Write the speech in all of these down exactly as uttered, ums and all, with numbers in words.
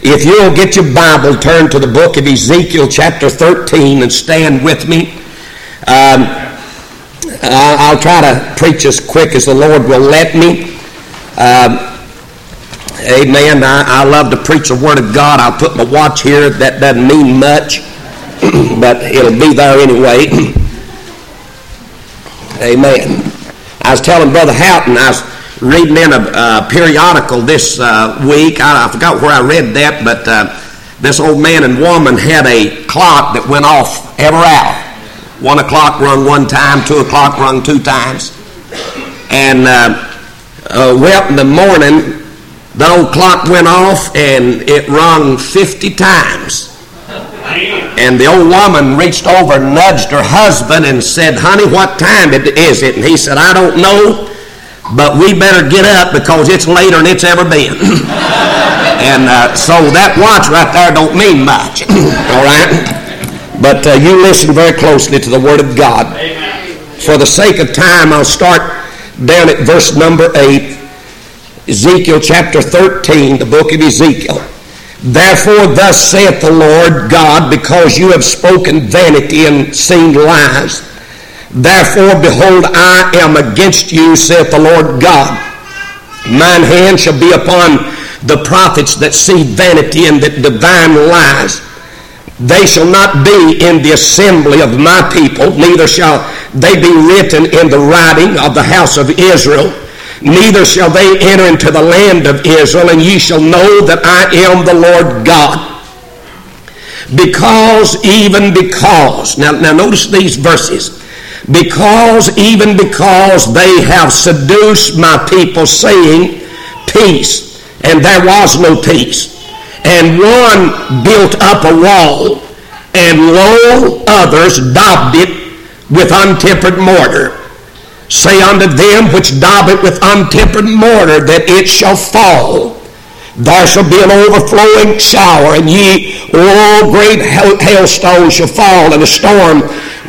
If you'll get your Bible, turn to the book of Ezekiel chapter thirteen and stand with me. Um, I'll try to preach as quick as the Lord will let me. Um, amen. I, I love to preach the Word of God. I'll put my watch here. That doesn't mean much, but it'll be there anyway. Amen. I was telling Brother Houghton, I was reading in a uh, periodical this uh, week. I, I forgot where I read that, but uh, this old man and woman had a clock that went off every hour. One o'clock rung one time, two o'clock rung two times. And uh, uh, well, in the morning, the old clock went off and it rung fifty times. And the old woman reached over and nudged her husband and said, "Honey, what time is it?" And he said, "I don't know, but we better get up because it's later than it's ever been." And uh, so that watch right there don't mean much. All right? But uh, you listen very closely to the Word of God. Amen. For the sake of time, I'll start down at verse number eight. Ezekiel chapter thirteen, the book of Ezekiel. "Therefore thus saith the Lord God, because you have spoken vanity and seen lies, therefore, behold, I am against you, saith the Lord God. Mine hand shall be upon the prophets that see vanity and that divine lies. They shall not be in the assembly of my people, neither shall they be written in the writing of the house of Israel. Neither shall they enter into the land of Israel, and ye shall know that I am the Lord God. Because, even because," now, now notice these verses. "Because, even because they have seduced my people, saying, peace, and there was no peace. And one built up a wall, and lo, others daubed it with untempered mortar. Say unto them which daub it with untempered mortar that it shall fall. There shall be an overflowing shower, and ye, oh, great hailstones shall fall, and a storm,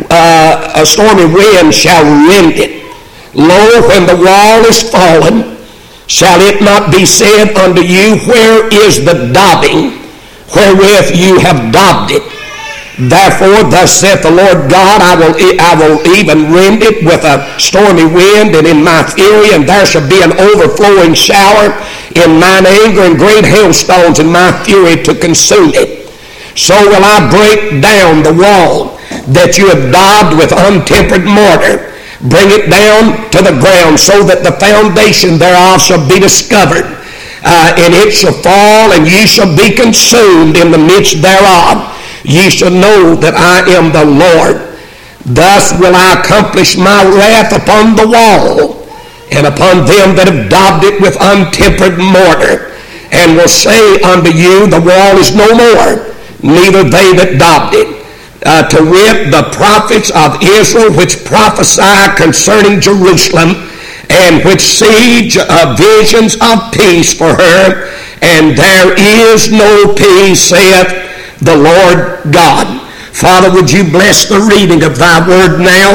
uh, a stormy wind shall rend it. Lo, when the wall is fallen, shall it not be said unto you, where is the daubing, wherewith you have daubed it? Therefore, thus saith the Lord God, I will, I will even rend it with a stormy wind, and in my fury, and there shall be an overflowing shower in mine anger, and great hailstones in my fury to consume it. So will I break down the wall that you have daubed with untempered mortar, bring it down to the ground, so that the foundation thereof shall be discovered, uh, and it shall fall, and ye shall be consumed in the midst thereof. Ye shall know that I am the Lord. Thus will I accomplish my wrath upon the wall, and upon them that have daubed it with untempered mortar, and will say unto you, the wall is no more, neither they that daubed it. Uh, to wit, the prophets of Israel which prophesy concerning Jerusalem, and which see uh, visions of peace for her, and there is no peace, saith the Lord God." Father, would you bless the reading of thy word now?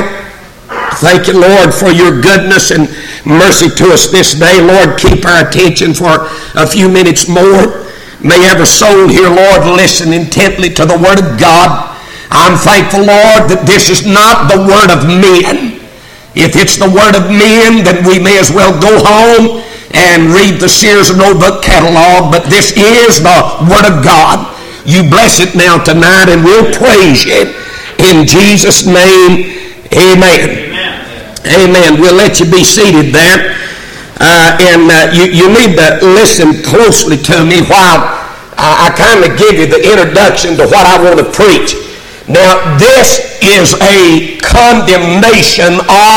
Thank you, Lord, for your goodness and mercy to us this day. Lord, keep our attention for a few minutes more. May every soul here, Lord, listen intently to the word of God. I'm thankful, Lord, that this is not the word of men. If it's the word of men, then we may as well go home and read the Sears and Roebuck catalog, but this is the word of God. You bless it now tonight, and we'll praise you in Jesus' name. Amen. Amen. Amen. We'll let you be seated there. Uh, and uh, you, you need to listen closely to me while I, I kind of give you the introduction to what I want to preach. Now, this is a condemnation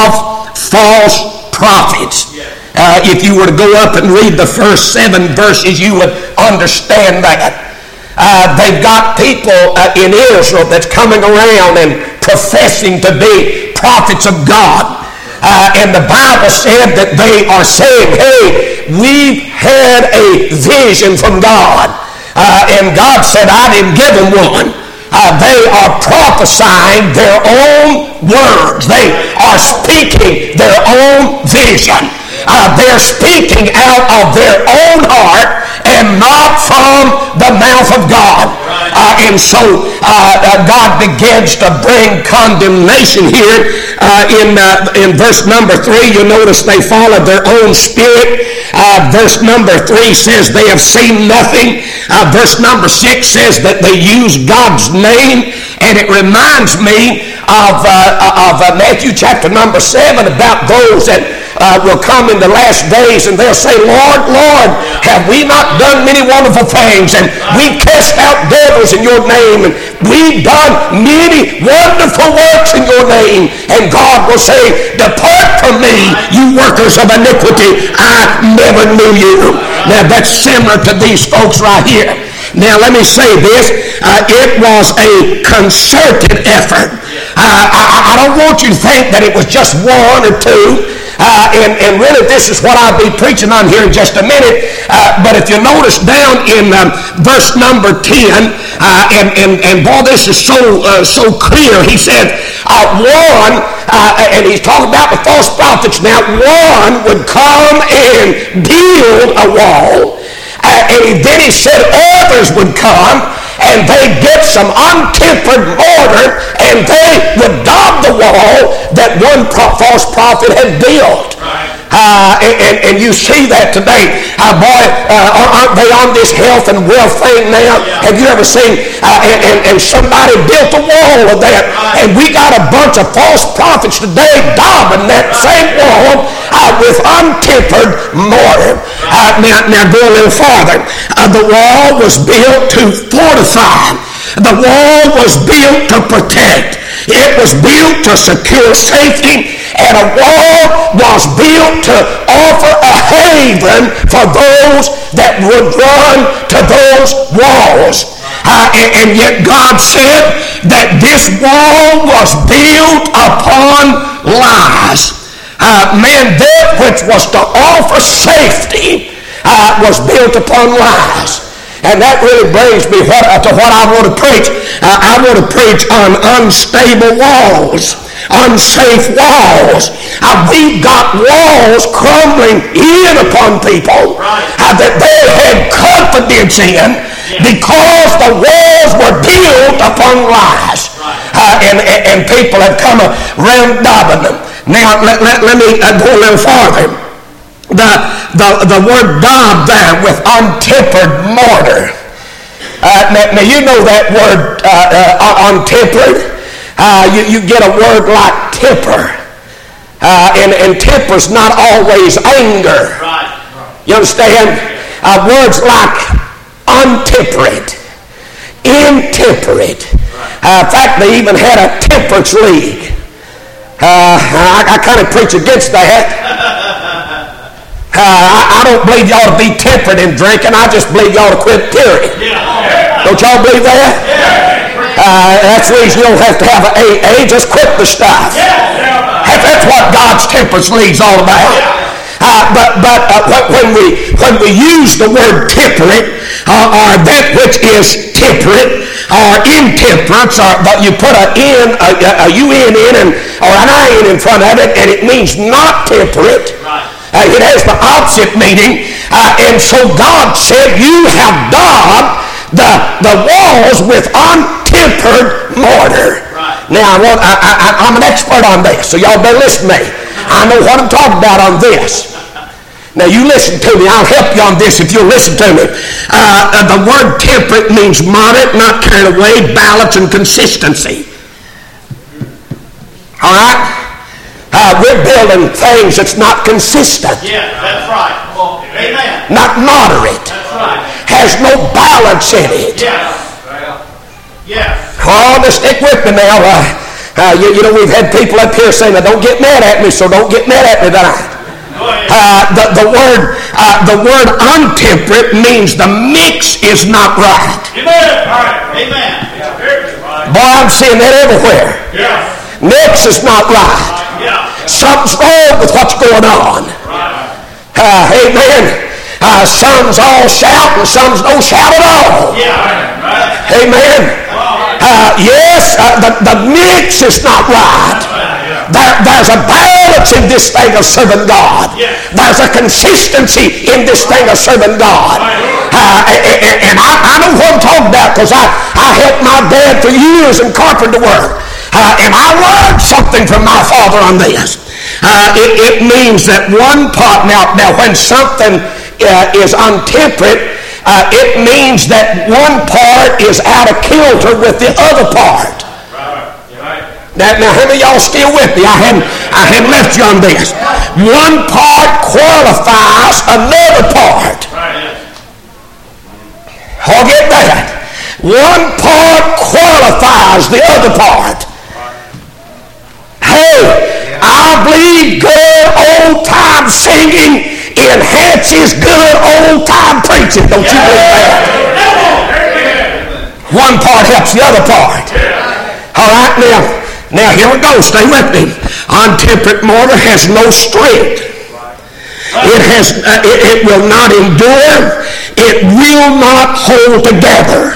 of false prophets. Uh, if you were to go up and read the first seven verses, you would understand that. Uh, they've got people uh, in Israel that's coming around and professing to be prophets of God. Uh, and the Bible said that they are saying, hey, we've had a vision from God. Uh, and God said, I didn't give them one. Uh, they are prophesying their own words. They are speaking their own vision. Uh, they're speaking out of their own heart and not from the mouth mouth of God. Uh, and so uh, uh, God begins to bring condemnation here uh, in uh, in verse number three. You'll notice they followed their own spirit. Uh, verse number three says they have seen nothing. Uh, verse number six says that they use God's name. And it reminds me of, uh, of uh, Matthew chapter number seven about those that uh, will come in the last days and they'll say, Lord, Lord, have we not done many wonderful things? And we cast out devils in your name. And we've done many wonderful works in your name. And God will say, depart from me, you workers of iniquity. I never knew you. Now that's similar to these folks right here. Now let me say this, uh, it was a concerted effort. Uh, I, I don't want you to think that it was just one or two, uh, and, and really this is what I'll be preaching on here in just a minute, uh, but if you notice down in um, verse number ten, uh, and, and, and boy this is so, uh, so clear, he said, uh, one, uh, and he's talking about the false prophets now, one would come and build a wall. Uh, and then he said others would come and they'd get some untempered mortar and they would daub the wall that one pro- false prophet had built. Uh, and, and, and you see that today. Uh, boy, uh, aren't they on this health and wealth thing now? Yeah. Have you ever seen, uh, and, and, and somebody built a wall of that, right. And we got a bunch of false prophets today daubing that same wall uh, with untempered mortar. Uh, now, now go a little farther. Uh, the wall was built to fortify. The wall was built to protect. It was built to secure safety, and a wall was built to offer a haven for those that would run to those walls. Uh, and, and yet God said that this wall was built upon lies. Uh, man, that which was to offer safety uh, was built upon lies. And that really brings me what, uh, to what I want to preach. Uh, I want to preach on unstable walls, unsafe walls. Uh, we've got walls crumbling in upon people uh, that they had confidence in because the walls were built upon lies. Uh, and, and, and people have come around daubing them. Now, let, let, let me uh, go a little farther. The, the, the word daub there with untempered mortar. Uh, now, now you know that word uh, uh, untempered. Uh, you, you get a word like temper. Uh, and, and temper's not always anger. Right. You understand? Uh, words like untemperate, intemperate. Uh, in fact, they even had a temperance league. Uh, I, I kind of preach against that. Uh, I, I don't believe you ought to be temperate in drinking. I just believe you ought to quit tearing. Yeah. Don't y'all believe that? Yeah. Uh, that's the reason you don't have to have an A A. Just quit the stuff. Yeah. That's what God's temperance league's all about. Uh, but but uh, when we when we use the word temperate, uh, or that which is temperate, or intemperance, or but you put a in a, a un in and or an I in in front of it, and it means not temperate. Right. Uh, it has the opposite meaning, uh, and so God said, you have daubed the, the walls with untempered mortar. Right. Now, I want, I, I, I'm an expert on this, so y'all better listen to me. I know what I'm talking about on this. Now, you listen to me. I'll help you on this if you'll listen to me. Uh, uh, the word temperate means moderate, not carried away, balance, and consistency. All right? Uh, we're building things that's not consistent. Yeah, that's right. Well, amen. Not moderate. That's right. Has no balance in it. Yes. Yes. Oh, just stick with me now. Uh, uh, you, you know, we've had people up here saying, don't get mad at me, so don't get mad at me tonight. Uh, the, the word uh, the word untemperate means the mix is not right. Amen. Right. Amen. Boy, I'm seeing that everywhere. Yes. Mix is not right. Yeah. Something's wrong with what's going on. Right. Uh, amen. Uh, some's all shout and some's no shout at all. Yeah. Right. Amen. Uh, yes, uh, the, the mix is not right. There, there's a balance in this thing of serving God. There's a consistency in this thing of serving God. Uh, and and I, I know what I'm talking about because I, I helped my dad for years in carpenter work. Uh, and I learned something from my father on this. Uh, it, it means that one part, now, now when something uh, is untemperate, uh, it means that one part is out of kilter with the other part. Now, now, how many of y'all still with me? I hadn't, I hadn't left you on this. One part qualifies another part. I'll get that. One part qualifies the other part. Hey, I believe good old-time singing enhances good old-time preaching. Don't you believe that? One part helps the other part. All right, now, now here we go. Stay with me. Untemperate mortar has no strength. It has. Uh, it, it will not endure. It will not hold together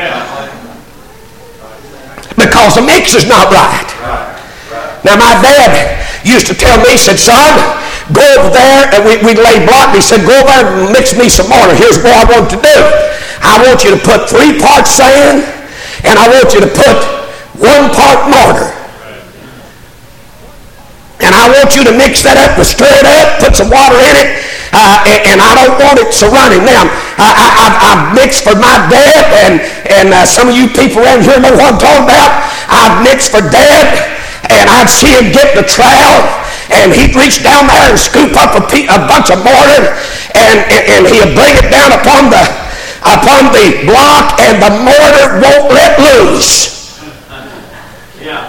because the mix is not right. Now, my dad used to tell me, he said, son, go over there, and we, we'd lay block. He said, go over there and mix me some mortar. Here's what I want to do. I want you to put three parts sand, and I want you to put one part mortar. And I want you to mix that up and stir it up, put some water in it, uh, and, and I don't want it so running. Now, I, I, I've, I've mixed for my dad, and, and uh, some of you people around here know what I'm talking about. I've mixed for Dad, and I'd see him get the trowel, and he'd reach down there and scoop up a, pe- a bunch of mortar, and, and, and he'd bring it down upon the upon the block, and the mortar won't let loose. Yeah.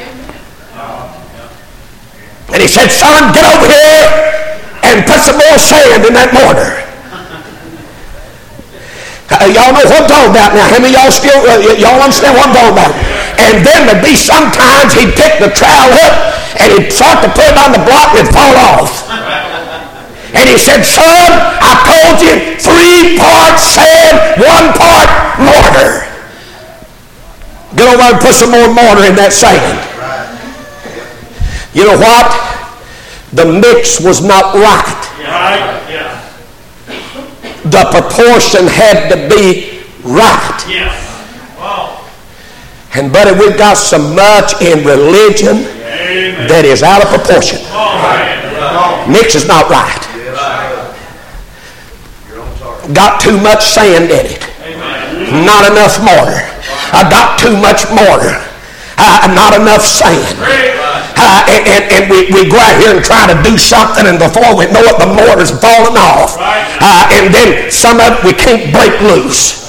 And he said, son, get over here and put some more sand in that mortar. Uh, y'all know what I'm talking about now. How many of y'all still, uh, y'all understand what I'm talking about? And then there'd be sometimes he'd pick the trowel up and he'd start to put it on the block and it'd fall off. And he said, son, I told you, three parts sand, one part mortar. Get over and put some more mortar in that sand. You know what? The mix was not right. Right. Yeah. The proportion had to be right. Yes. Wow. And buddy, we've got so much in religion Amen. that is out of proportion. Oh, Mix is not right. Got too much sand in it. Amen. Not enough mortar. I got too much mortar. Uh, not enough sand. Uh, and and, and we, we go out here and try to do something, and before we know it, the mortar's falling off. Uh, and then some of it we can't break loose.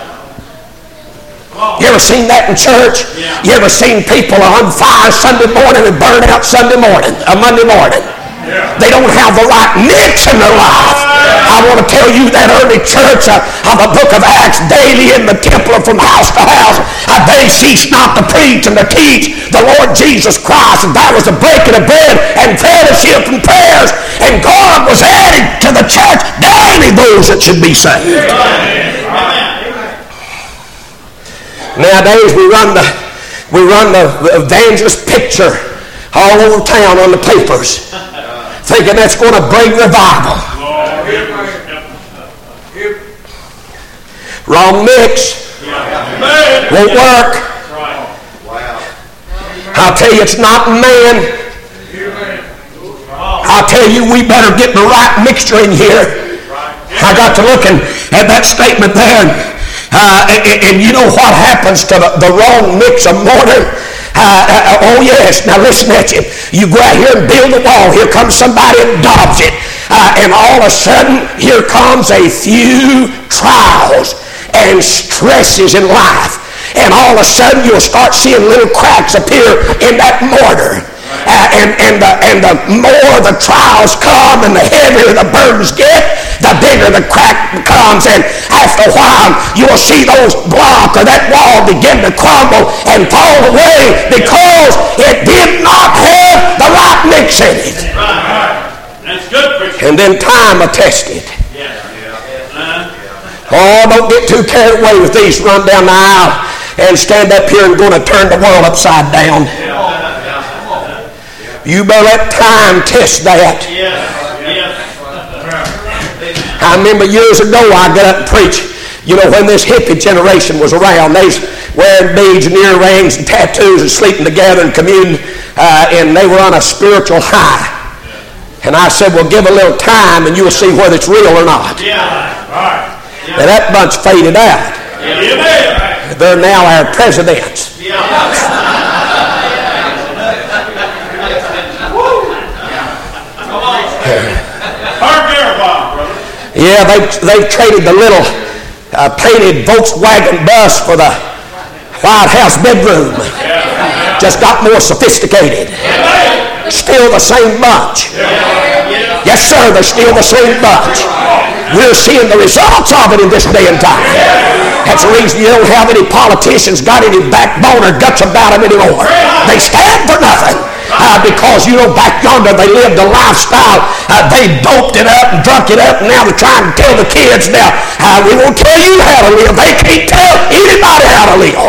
You ever seen that in church? You ever seen people on fire Sunday morning and burn out Sunday morning, a Monday morning? They don't have the right mix in their life. I want to tell you that early church uh, of the book of Acts, daily in the temple from house to house, uh, they ceased not to preach and to teach the Lord Jesus Christ. And that was the breaking of bread and fellowship and prayers. And God was adding to the church daily those that should be saved. Nowadays we run the we run the evangelist picture all over town on the papers, thinking that's going to bring revival. Wrong mix. Won't work. I'll tell you, it's not man. I'll tell you, we better get the right mixture in here. I got to looking at that statement there, uh, and, and you know what happens to the, the wrong mix of mortar? Uh, uh, oh yes, now listen at you. You go out here and build a wall. Here comes somebody and daubs it. Uh, and all of a sudden, here comes a few trials and stresses in life. And all of a sudden, you'll start seeing little cracks appear in that mortar. Uh, and, and, the, and the more the trials come and the heavier the burdens get, the bigger the crack comes. And after a while, you'll see those blocks or that wall begin to crumble and fall away because it did not have the right mix in it. That's good for you. And then time will test it. Yeah. Uh, Oh, don't get too carried away with these. Run down the aisle and stand up here and going to turn the world upside down. You better let time test that. yes. Yes. I remember years ago I got up and preached. You know, when this hippie generation was around, they was wearing beads and earrings and tattoos and sleeping together and communing, uh, and they were on a spiritual high. And I said, well, give a little time and you'll see whether it's real or not. Yeah. Right. Yeah. Now that bunch faded out. Yeah. They're now our presidents. Yeah. Yeah, they they traded the little uh, painted Volkswagen bus for the White House bedroom. Just got more sophisticated. Still the same bunch. Yes, sir, they're still the same bunch. We're seeing the results of it in this day and time. That's the reason you don't have any politicians got any backbone or guts about them anymore. They stand for nothing. Uh, because, you know, back yonder they lived a lifestyle. Uh, they doped it up and drunk it up, and now they're trying to tell the kids now, uh, we won't tell you how to live. They can't tell anybody how to live.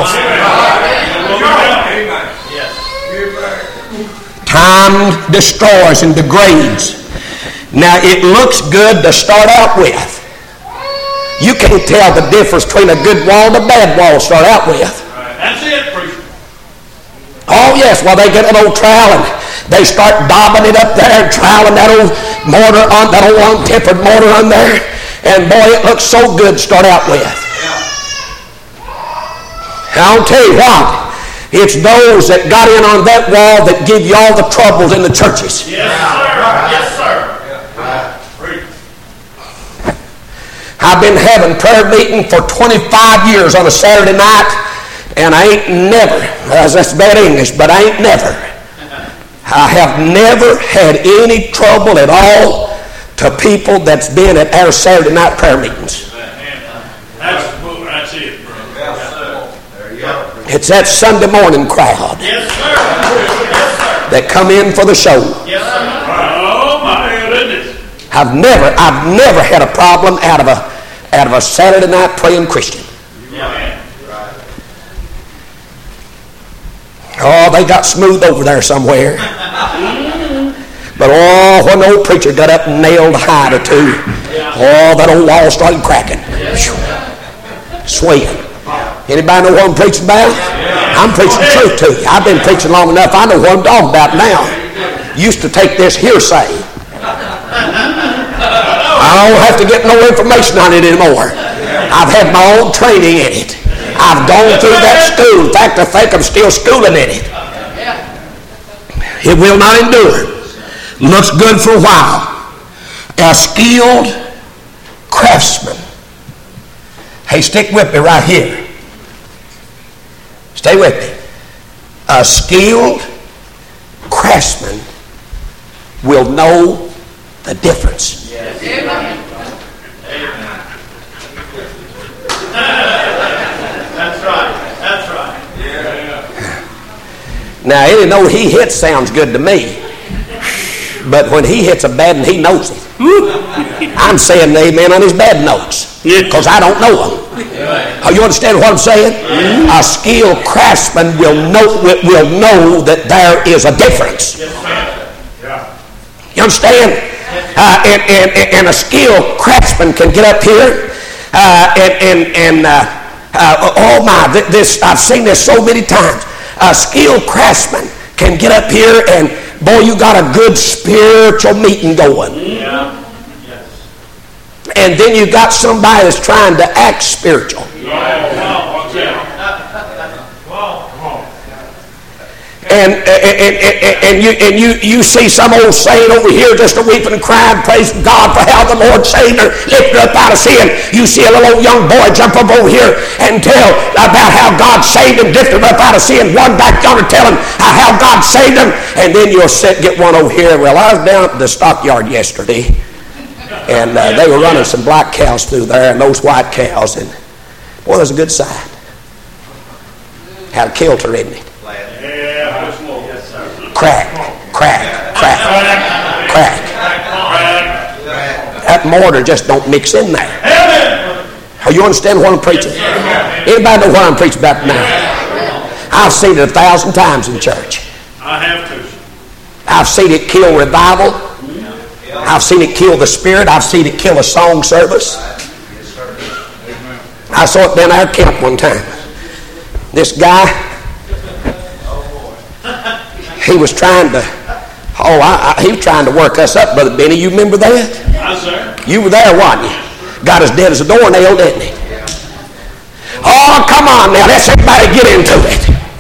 Time destroys and degrades. Now, it looks good to start out with. You can't tell the difference between a good wall and a bad wall to start out with. That's it, preacher. Oh, yes. Well, they get an old trowel and they start daubing it up there and troweling that old mortar on, that old untempered mortar on there. And boy, it looks so good to start out with. I'll tell you what. It's those that got in on that wall that give you all the troubles in the churches. Yes, sir. Yes, sir. I've been having prayer meeting for twenty-five years on a Saturday night. And I ain't never, that's bad English, but I ain't never, I have never had any trouble at all to people that's been at our Saturday night prayer meetings. That's, that's it, bro. It's that Sunday morning crowd yes, sir. Yes, sir. that come in for the show. Yes, sir. Oh, my goodness. I've never, I've never had a problem out of a, out of a Saturday night praying Christian. Yeah. Oh, they got smooth over there somewhere. But oh, when the old preacher got up and nailed a hide or two, oh, that old wall started cracking. Swaying. Anybody know what I'm preaching about? I'm preaching the truth to you. I've been preaching long enough. I know what I'm talking about now. Used to take this hearsay. I don't have to get no information on it anymore. I've had my own training in it. I've gone through that school. In fact, I think I'm still schooling in it. It will not endure. Looks good for a while. A skilled craftsman. Hey, stick with me right here. Stay with me. A skilled craftsman will know the difference. Yes. That's right. That's right. Now, any note he hits sounds good to me. But when he hits a bad one, he knows it. I'm saying amen on his bad notes because I don't know them. Oh, you understand what I'm saying? A skilled craftsman will know, will know that there is a difference. You understand? Uh, and, and, and a skilled craftsman can get up here uh, and, and, and uh, uh, oh my, this, I've seen this so many times. A skilled craftsman can get up here and boy, you got a good spiritual meeting going. Yeah. Yes. And then you got somebody that's trying to act spiritual. And, and, and, and, you, and you, you see some old saint over here just a weeping and crying, praising God for how the Lord saved her, lifted her up out of sin. You see a little old young boy jump up over here and tell about how God saved him, lifted him up out of sin. One back yonder telling how God saved him. And then you'll sit, get one over here. Well, I was down at the stockyard yesterday, and uh, they were running some black cows through there and those white cows. And boy, that's a good sight. Had a kilter, isn't it? Crack, crack, crack, crack. That mortar just don't mix in there. Oh, you understand what I'm preaching? Anybody know what I'm preaching about now? I've seen it a thousand times in church. I have to. I've seen it kill revival. I've seen it kill the spirit. I've seen it kill a song service. I saw it down our camp one time. This guy, he was trying to, oh, I, I, he was trying to work us up, Brother Benny. You remember that? Yes, sir. You were there, wasn't you? Got as dead as a doornail, didn't he? Oh, come on now. Let's everybody get into it.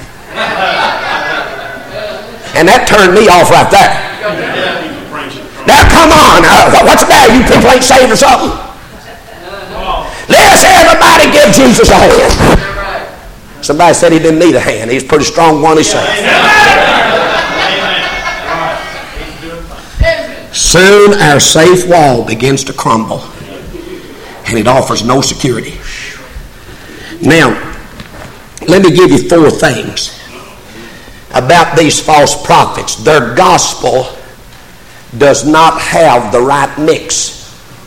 And that turned me off right there. Now, come on. Uh, what's the matter? You people ain't saved or something? Let's everybody give Jesus a hand. Somebody said he didn't need a hand. He's a pretty strong one himself. Soon our safe wall begins to crumble, and it offers no security. Now, let me give you four things about these false prophets. Their gospel does not have the right mix.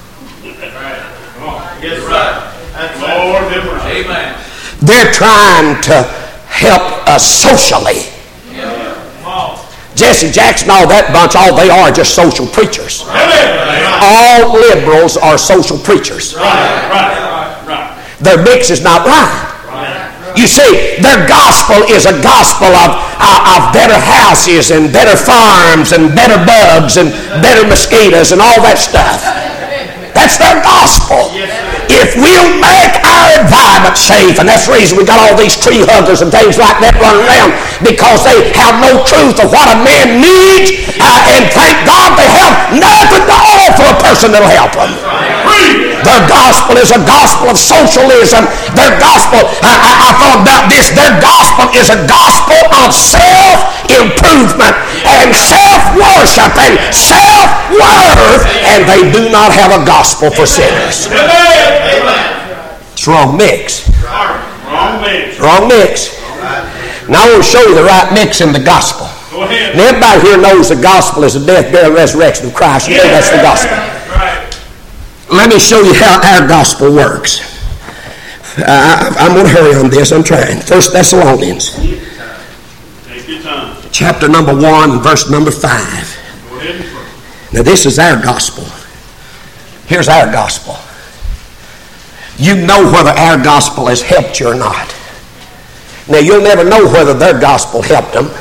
Yes, right. That's Lord different. Amen. They're trying to help us socially. Yeah. Jesse Jackson, all that bunch, all they are just social preachers. Amen. All liberals are social preachers. Right, right, right, right. Their mix is not right. You see, their gospel is a gospel of, uh, of better houses and better farms and better bugs and better mosquitoes and all that stuff. That's their gospel. If we'll make our environment safe, and that's the reason we got all these tree huggers and things like that running around, because they have no truth of what a man needs, uh, and thank God they have nothing to offer a person that'll help them. Their gospel is a gospel of socialism. Their gospel, I, I, I thought about this, their gospel is a gospel of self-improvement and self-worship and self-worth, and they do not have a gospel for sinners. It's wrong mix. Wrong mix. Wrong mix. Now I want to show you the right mix in the gospel. Go ahead. And everybody here knows the gospel is the death, burial, resurrection of Christ. You know that's the gospel. Let me show you how our gospel works. Uh, I, I'm going to hurry on this. I'm trying. First Thessalonians. Take your time. Chapter number one, verse number five. Go ahead. Now this is our gospel. Here's our gospel. You know whether our gospel has helped you or not. Now you'll never know whether their gospel helped them.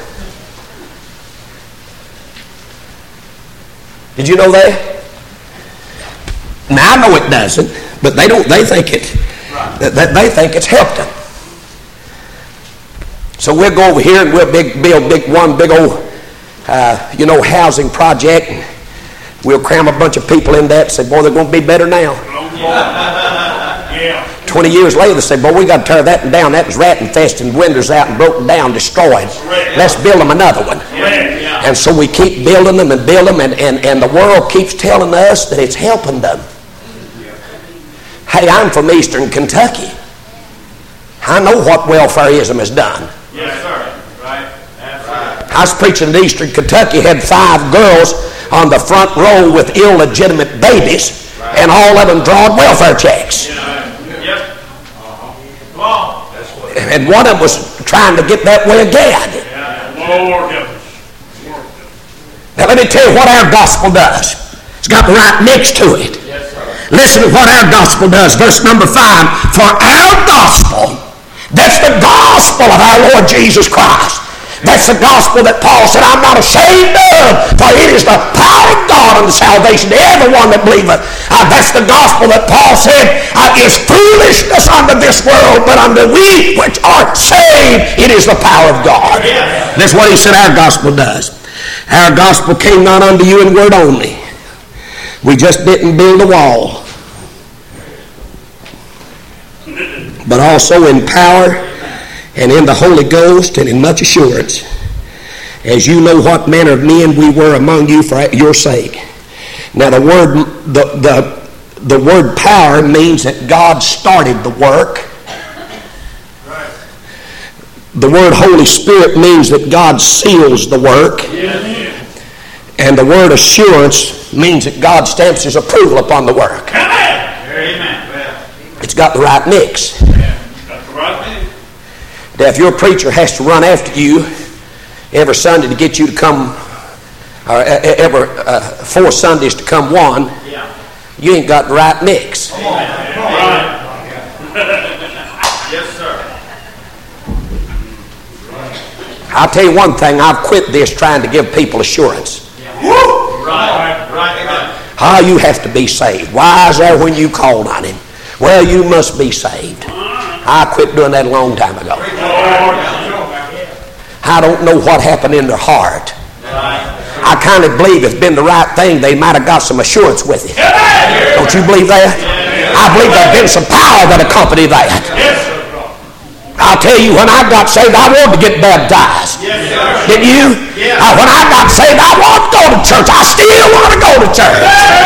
Did you know that? Now I know it doesn't, but they don't. They think it. That they think it's helped them. So we'll go over here and we'll big, build big one big old, uh, you know, housing project. And we'll cram a bunch of people in that and say, boy, they're going to be better now. Yeah. Twenty years later, they say, boy, we got to tear that down. That was rat infested, windows out and broken down, destroyed. Let's build them another one. Yeah. And so we keep building them and building them, and, and, and the world keeps telling us that it's helping them. Hey, I'm from Eastern Kentucky. I know what welfareism has done. Yes, sir. Right. That's right. I was preaching in Eastern Kentucky, had five girls on the front row with illegitimate babies, and all of them drawing welfare checks. Yep. Come on. And one of them was trying to get that way again. Lord help us. Now let me tell you what our gospel does. It's got the right mix to it. Listen to what our gospel does. Verse number five. For our gospel, that's the gospel of our Lord Jesus Christ. That's the gospel that Paul said, I'm not ashamed of, for it is the power of God unto salvation to everyone that believeth. Uh, that's the gospel that Paul said uh, is foolishness unto this world, but unto we which are saved, it is the power of God. That's what he said our gospel does. Our gospel came not unto you in word only. We just didn't build a wall, but also in power and in the Holy Ghost and in much assurance, as you know what manner of men we were among you for your sake. Now the word the the, the word power means that God started the work. The word Holy Spirit means that God seals the work. And the word assurance means that God stamps his approval upon the work. Amen. It's got the right mix. Got the right mix. Now, if your preacher has to run after you every Sunday to get you to come or every uh, four Sundays to come one, you ain't got the right mix. Yes, sir. I'll tell you one thing, I've quit this trying to give people assurance. Right, right, right. Ah, you have to be saved. Why is there when you called on him? Well, you must be saved. I quit doing that a long time ago. I don't know what happened in their heart. I kind of believe it's been the right thing. They might have got some assurance with it. Don't you believe that? I believe there's been some power that accompanied that. I'll tell you, when I got saved, I wanted to get baptized. Didn't you? Uh, when I got saved, I wanted to go to church. I still want to go to church.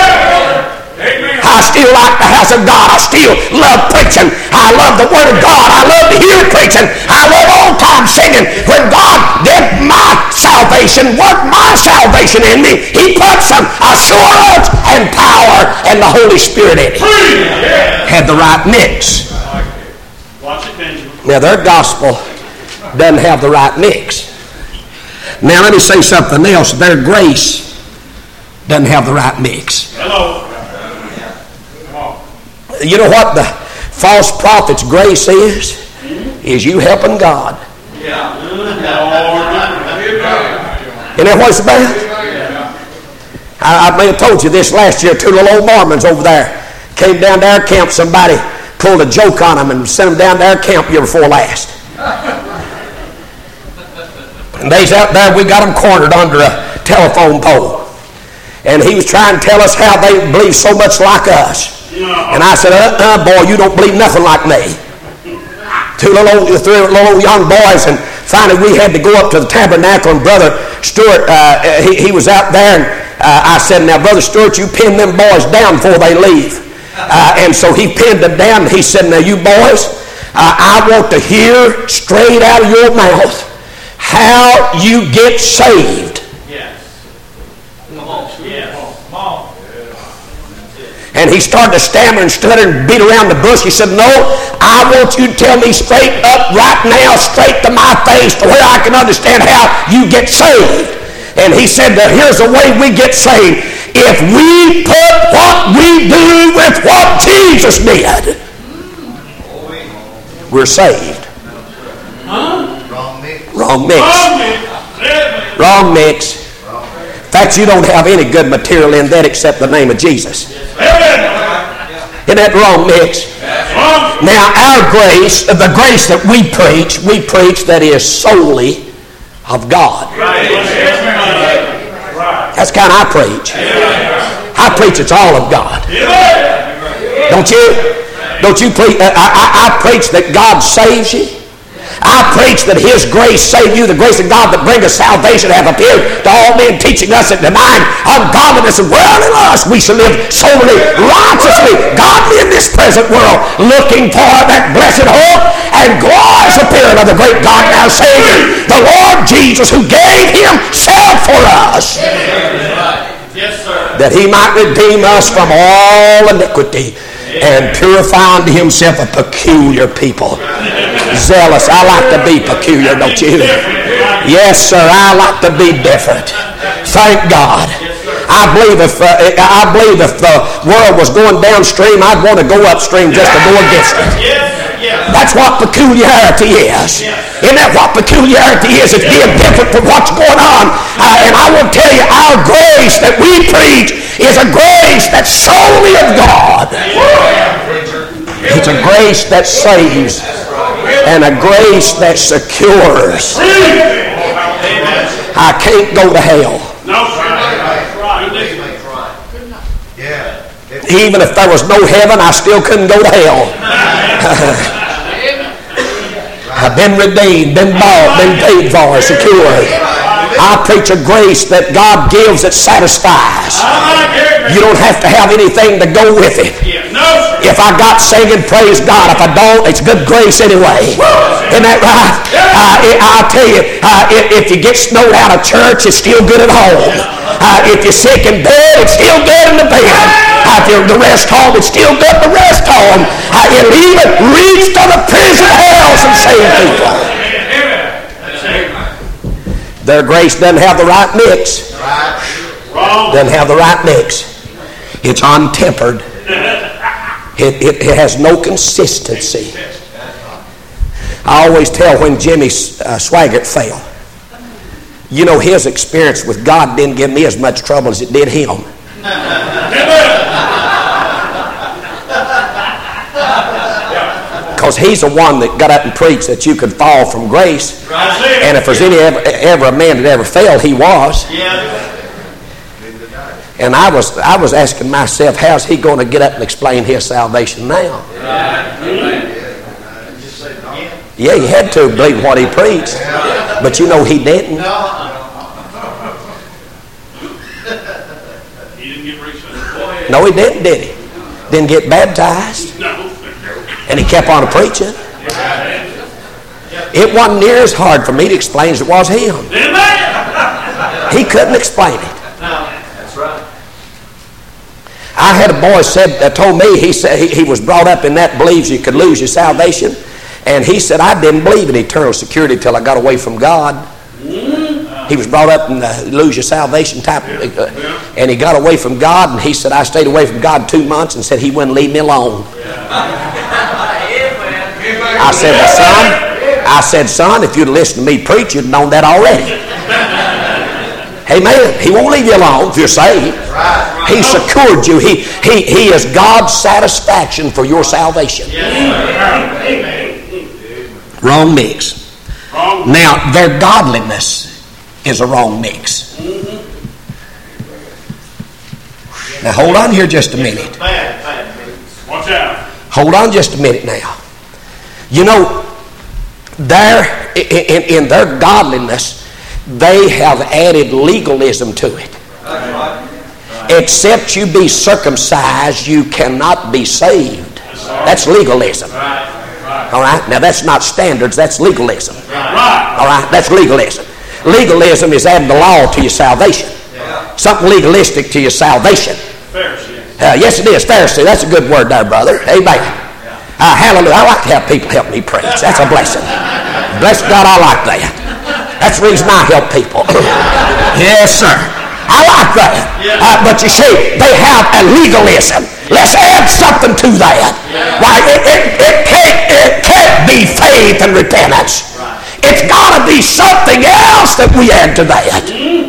I still like the house of God. I still love preaching. I love the Word of God. I love to hear preaching. I love all time singing. When God did my salvation, worked my salvation in me, He put some assurance and power and the Holy Spirit in it. Had the right mix. Watch it, Benjamin. Now their gospel doesn't have the right mix. Now let me say something else. Their grace doesn't have the right mix. Hello. You know what the false prophet's grace is? Is you helping God. Yeah. Isn't that what it's about? I, I may have told you this last year. Two little old Mormons over there came down to our camp. Somebody pulled a joke on them and sent them down to our camp year before last. And they's out there. We got them cornered under a telephone pole. And he was trying to tell us how they believe so much like us. And I said, uh-uh, boy, you don't believe nothing like me. Two little old, three little old young boys, and finally we had to go up to the tabernacle, and Brother Stewart, uh, he, he was out there, and uh, I said, now, Brother Stewart, you pin them boys down before they leave. Uh, and so he pinned them down, and he said, now, you boys, uh, I want to hear straight out of your mouth how you get saved. Yes. Come on. Yes. Come on. And he started to stammer and stutter and beat around the bush. He said, no, I want you to tell me straight up right now, straight to my face, to where I can understand how you get saved. And he said that here's the way we get saved. If we put what we do with what Jesus did, we're saved. Huh? Wrong mix. Wrong mix. Wrong mix. Wrong mix. In fact, you don't have any good material in that except the name of Jesus. Isn't that wrong mix? Now, our grace, the grace that we preach, we preach that is solely of God. That's the kind I preach. I preach it's all of God. Don't you? Don't you preach? I, I, I preach that God saves you. I preach that His grace saved you, the grace of God that bringeth salvation hath appeared to all men, teaching us that denying ungodliness and worldly lust, we shall live soberly, righteously, godly in this present world, looking for that blessed hope and glorious appearing of the great God and our Savior, the Lord Jesus, who gave Himself for us, Yes, sir. that He might redeem us from all iniquity and purify unto Himself a peculiar people. Zealous. I like to be peculiar, don't you? Yes, sir. I like to be different. Thank God. I believe if uh, I believe if the world was going downstream, I'd want to go upstream just to go against it. That's what peculiarity is. Isn't that what peculiarity is? It's being different from what's going on. Uh, and I will tell you, our grace that we preach is a grace that's solely of God. It's a grace that saves and a grace that secures. I can't go to hell. No, sir. Even if there was no heaven, I still couldn't go to hell. I've been redeemed, been bought, been paid for, secured. I preach a grace that God gives that satisfies. You don't have to have anything to go with it. If I got singing, praise God. If I don't, it's good grace anyway. Isn't that right? Uh, I'll tell you, uh, if you get snowed out of church, it's still good at home. Uh, if you're sick in bed, it's still good in the bed. Uh, if you're the rest home, it's still good to rest home. Uh, it'll even reach to the prison hells and save people. Their grace doesn't have the right mix. Doesn't have the right mix. It's untempered. It, it, it has no consistency. I always tell when Jimmy uh, Swaggart fell, you know, his experience with God didn't give me as much trouble as it did him. Because he's the one that got up and preached that you could fall from grace. And if there's any ever, ever a man that ever failed, he was. And I was I was asking myself, how's he going to get up and explain his salvation now? Yeah, he had to believe what he preached. But you know he didn't. No, he didn't, did he? Didn't get baptized. And he kept on preaching. It wasn't near as hard for me to explain as it was him. He couldn't explain it. That's right. I had a boy said that told me, he said he, he was brought up in that believes you could lose your salvation. And he said, I didn't believe in eternal security till I got away from God. He was brought up in the lose your salvation type, uh, and he got away from God, and he said, I stayed away from God two months and said he wouldn't leave me alone. I said, well, son, I said, son, if you'd listened to me preach, you'd known that already. Amen. He won't leave you alone if you're saved. He secured you. He, he, he is God's satisfaction for your salvation. Wrong mix. Now, their godliness is a wrong mix. Now, hold on here just a minute. Watch out. Hold on just a minute now. You know, their, in, in their godliness, they have added legalism to it. Except you be circumcised, you cannot be saved. That's legalism. All right? Now, that's not standards, that's legalism. All right? That's legalism. Legalism is adding the law to your salvation. Something legalistic to your salvation. Uh, yes, it is. Pharisee. That's a good word there, brother. Amen. Uh, hallelujah. I like to have people help me preach. That's a blessing. Bless God, I like that. That's the reason I help people. Yes, sir. I like that. Uh, but you see, they have a legalism. Let's add something to that. Why, it, it, it, can't, it can't be faith and repentance. It's got to be something else that we add to that.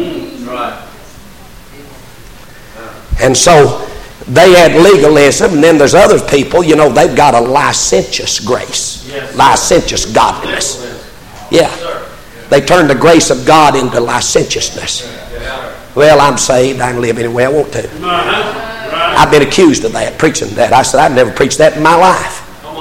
And so they add legalism, and then there's other people, you know, they've got a licentious grace, licentious godliness. Yeah. They turn the grace of God into licentiousness. Well, I'm saved. I can live any way I want to. I've been accused of that, preaching that. I said, I've never preached that in my life.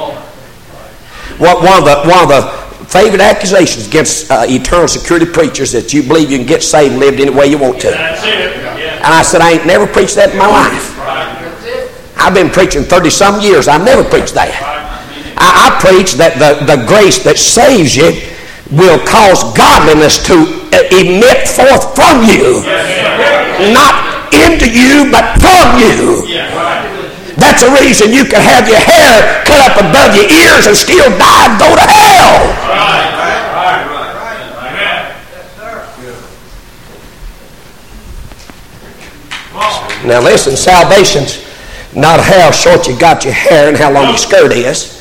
One of the, one of the favorite accusations against uh, eternal security preachers that you believe you can get saved and live any way you want to. And I said, I ain't never preached that in my life. I've been preaching thirty-some years. I've never preached that. I, I preach that the, the grace that saves you will cause godliness to emit forth from you. Not into you, but from you. That's the reason you can have your hair cut up above your ears and still die and go to hell. Now listen, salvation's not how short you got your hair and how long your skirt is.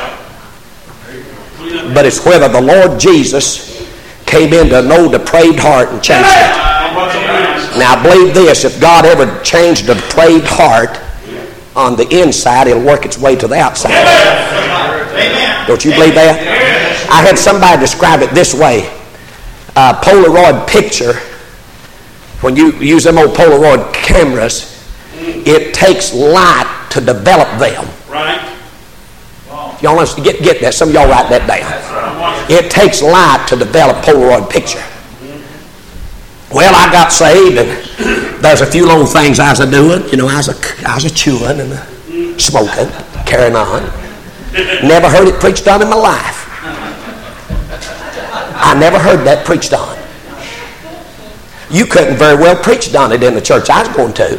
But it's whether the Lord Jesus came into an old depraved heart and changed it. Now I believe this, if God ever changed a depraved heart on the inside, it'll work its way to the outside. Don't you believe that? I had somebody describe it this way. A Polaroid picture, when you use them old Polaroid cameras, it takes light to develop them. Right. Y'all understand? Get, get that. Some of y'all write that down. It takes light to develop Polaroid picture. Well, I got saved, and there's a few little things I was a doing. You know, I was a, I was a chewing and a smoking, carrying on. Never heard it preached on in my life. I never heard that preached on. You couldn't very well preach on it in the church I was going to.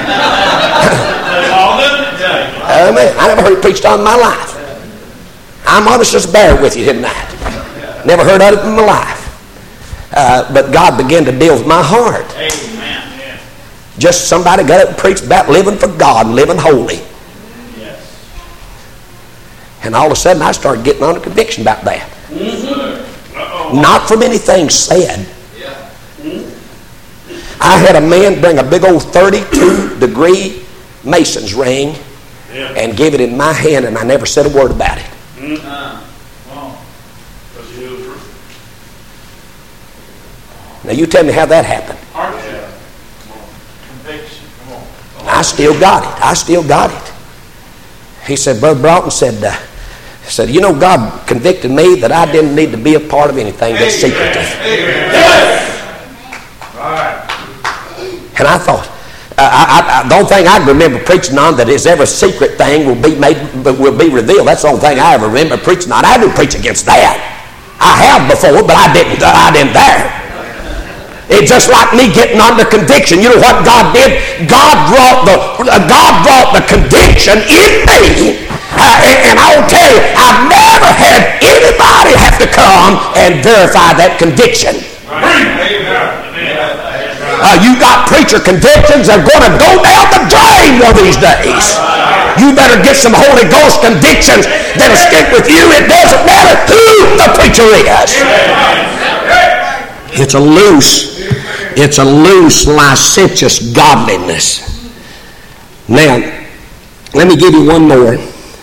Amen. I never heard it preached on in my life. I'm honest as bear with you tonight. Never heard of it in my life. Uh, but God began to deal with my heart. Just somebody got up and preached about living for God and living holy. Yes. And all of a sudden I started getting under conviction about that. Mm-hmm. Not from anything said. I had a man bring a big old thirty-two degree Mason's ring Yeah. and give it in my hand, and I never said a word about it. Mm-hmm. Wow. Because you knew the truth. Now you tell me how that happened. Hardship. Conviction. Come on. Come on. I still got it. I still got it. He said, Brother Broughton said, uh, said, you know, God convicted me that I didn't need to be a part of anything that's secretive. Yes. Right. And I thought, uh, I, I, the only thing I can remember preaching on that is every secret thing will be made, will be revealed. That's the only thing I ever remember preaching on. I didn't preach against that. I have before, but I didn't. I didn't there. It's just like me getting under conviction. You know what God did? God brought the uh, God brought the conviction in me, uh, and, and I'll tell you, I've never had anybody have to come and verify that conviction. Uh, you got preacher convictions that are going to go down the drain one of these days. You better get some Holy Ghost convictions that'll stick with you. It doesn't matter who the preacher is. It's a loose, it's a loose, licentious godliness. Now, let me give you one more.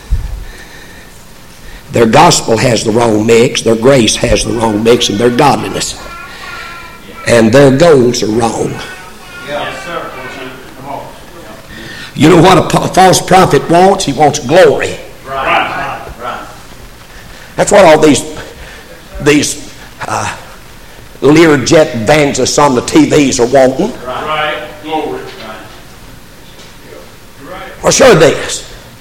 Their gospel has the wrong mix, their grace has the wrong mix, and their godliness. And their goals are wrong. Yes, sir. Come on. You know what a false prophet wants? He wants glory. Right. Right. That's what all these these uh, Learjet evangelists on the T Vs are wanting. Right. Glory. Right. Well, sure it is.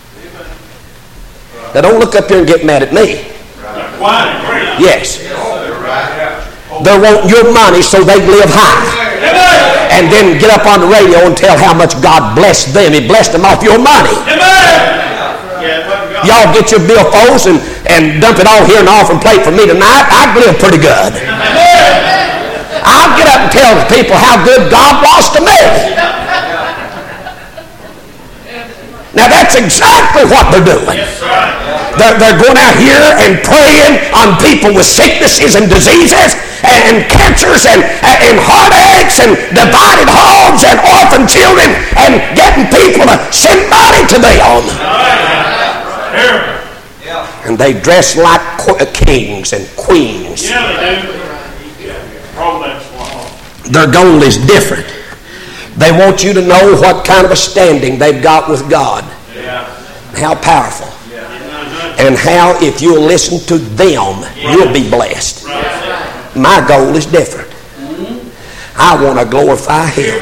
Now don't look up here and get mad at me. Why? Yes. They're wanting your money so they live high. And then get up on the radio and tell how much God blessed them. He blessed them off your money. Y'all get your billfolds and, and dump it all here in the offering plate for me tonight. I'd live pretty good. I'll get up and tell the people how good God was to me. Now that's exactly what they're doing. They're, they're going out here and praying on people with sicknesses and diseases and cancers and, and heartaches and divided homes and orphan children and getting people to send money to them. And they dress like kings and queens. Yeah, they do. Their goal is different. They want you to know what kind of a standing they've got with God. How powerful. And how if you'll listen to them, you'll be blessed. My goal is different. I want to glorify Him.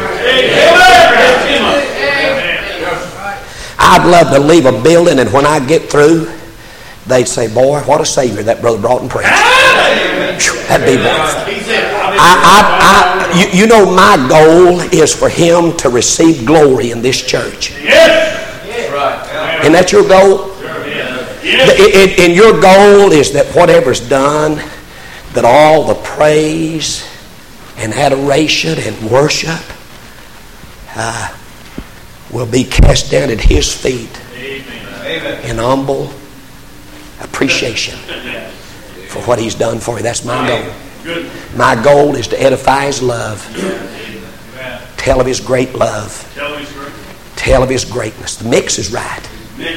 I'd love to leave a building and when I get through, they'd say, boy, what a Savior that Brother Broughton preached. That'd be wonderful. I, I, I, you, you know my goal is for Him to receive glory in this church. Isn't that your goal? And your goal is that whatever's done, that all the praise and adoration and worship uh, will be cast down at His feet in humble appreciation for what He's done for you. That's my goal. My goal is to edify His love, tell of His great love, tell of His greatness. The mix is right.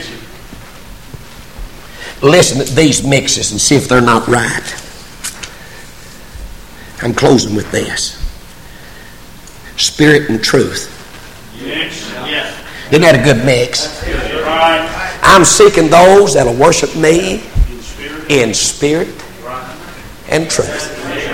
Listen to these mixes and see if they're not right. I'm closing with this. Spirit and truth. Isn't that a good mix? I'm seeking those that'll worship me in spirit and truth.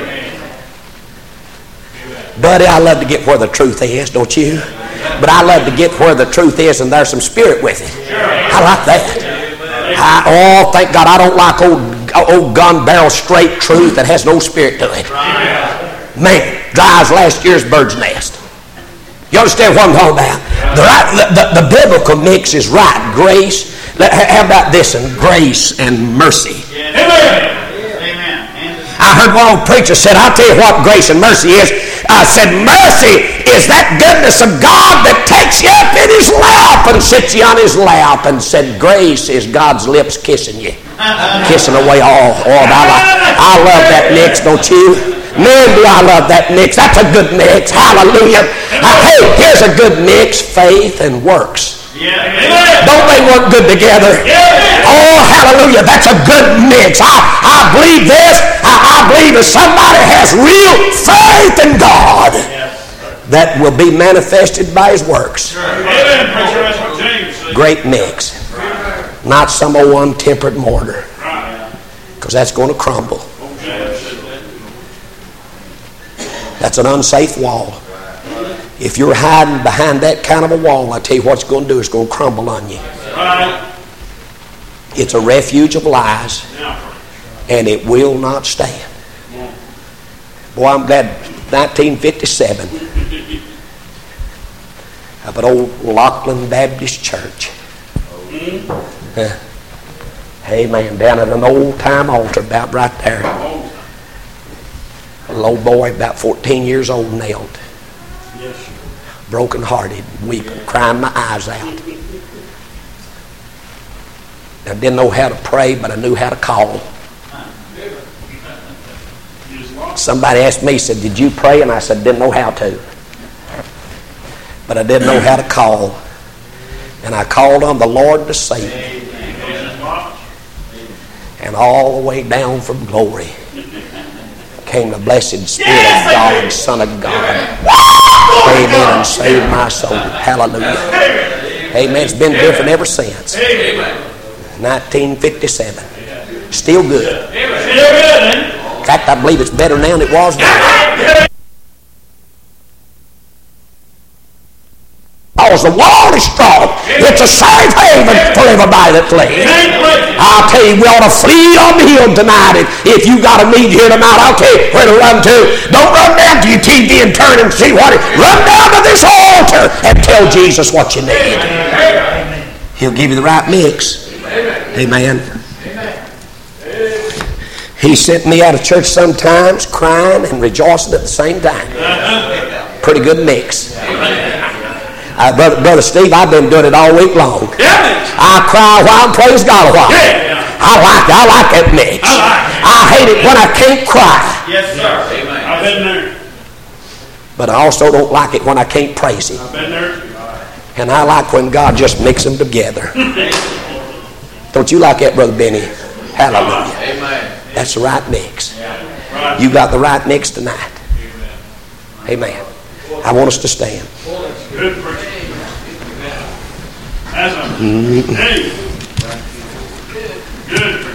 Buddy, I love to get where the truth is, don't you? But I love to get where the truth is and there's some spirit with it. I like that. I, oh, thank God I don't like old, old gun barrel straight truth that has no spirit to it. Man, dry as last year's bird's nest. You understand what I'm talking about? The, right, the, the, the biblical mix is right. Grace. How about this? And grace and mercy. I heard one old preacher said, I'll tell you what grace and mercy is. Uh, I said, mercy is that goodness of God that takes you up in His lap and sits you on His lap, and said, grace is God's lips kissing you. Kissing away all. Oh, I, I love that mix, don't you? Man, do I love that mix. That's a good mix. Hallelujah. Hey, here's a good mix. Faith and works. Don't they work good together? Oh, hallelujah. That's a good mix. I, I believe this. I, I believe if somebody has real faith in God, that will be manifested by His works. Great mix. Not some old untempered mortar. Because that's going to crumble. That's an unsafe wall. If you're hiding behind that kind of a wall, I tell you what it's going to do. It's going to crumble on you. It's a refuge of lies, and it will not stand. Boy, I'm glad nineteen fifty-seven up at old Lachlan Baptist Church. Uh, amen. Down at an old-time altar about right there. A little boy about fourteen years old knelt. Broken-hearted, weeping, crying my eyes out. I didn't know how to pray, but I knew how to call. Somebody asked me, said, did you pray? And I said, didn't know how to. But I didn't know how to call. And I called on the Lord to save me. And all the way down from glory came the blessed Spirit of God, Son of God. Came in and saved my soul. Hallelujah. Amen. It's been different ever since. nineteen fifty-seven. Still good. In fact, I believe it's better now than it was then. Because the wall is strong. It's a safe haven for everybody that flees. I'll tell you, we ought to flee on the hill tonight. If you got a need here tonight, I'll tell you where to run to. Don't run down to your T V and turn and see what it is. Run down to this altar and tell Jesus what you need. He'll give you the right mix. Amen. He sent me out of church sometimes crying and rejoicing at the same time. Pretty good mix. Uh, brother, brother Steve, I've been doing it all week long. I cry a while and praise God a while. I like I like that mix. I hate it when I can't cry. Yes, sir. I've been there. But I also don't like it when I can't praise Him. I've been there. And I like when God just mixes them together. Don't you like that, Brother Benny? Hallelujah. That's the right mix. You got the right mix tonight. Amen. I want us to stand. Good preaching. As a, hey. Good preaching.